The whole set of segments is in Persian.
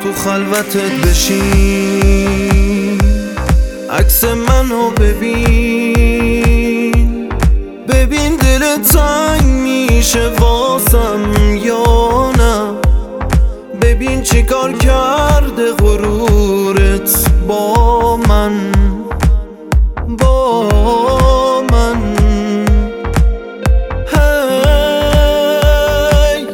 تو خلوتت بشین، عکس منو ببین، ببین دل تنگ میشه واسم یا نه، ببین چی کار کرده غرورت با من، با من. هی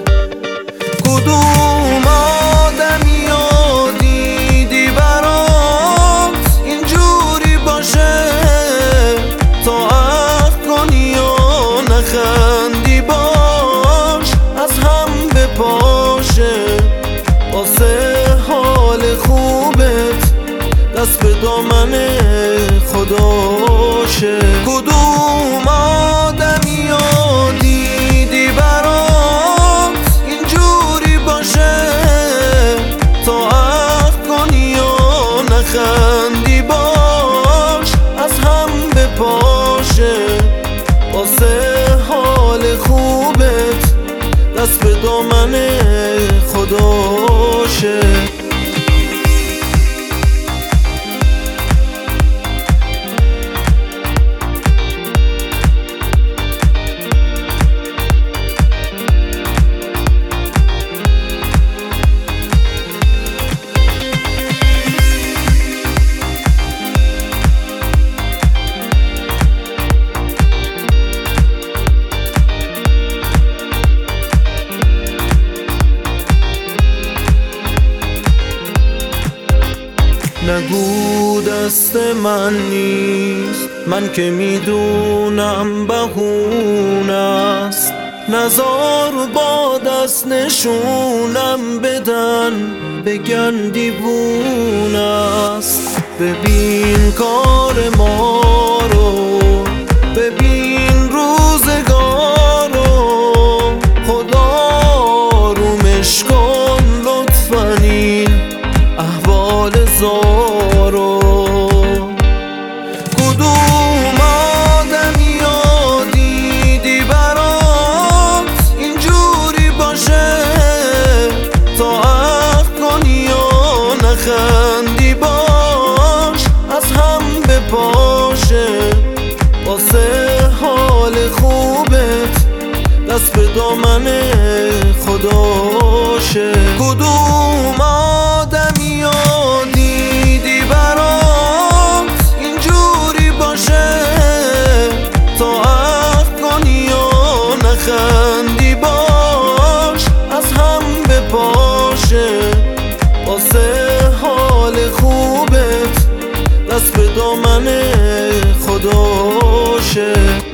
کدوم آدمیو دیدی برات اینجوری باشه تا عهد کنی و نخندی باش از هم بپاشه، واسه حال خوبت دست به دامن خداشه. کدوم آدمیو دیدی برات اینجوری باشه تا عهد کنی و نخندی باش از هم بپاشه، واسه حال خوبت دست به دامن خداشه. نگو دست من نیست، من که میدونم بهونه است، نزار با دست نشونم بدن بگن دیوونه است. ببین کار ما رو، ببین روزگارو، خدا رومش کن لطفاً این احوال زارو. کدوم آدمیو دیدی برات اینجوری باشه تا عهد کنی و نخندی باش از هم بپاشه، واسه حال خوبت دست به دامن خداشه. کدوم آدمیو دیدی برات اینجوری باشه تا عهد کنی و نخندی باش از هم بپاشه، واسه حال خوبت دست به دامن خداشه.